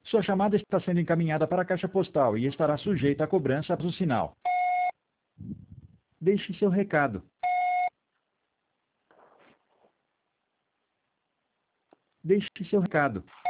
Sua chamada está sendo encaminhada para a caixa postal e estará sujeita à cobrança após o sinal. Deixe seu recado. Deixe seu recado.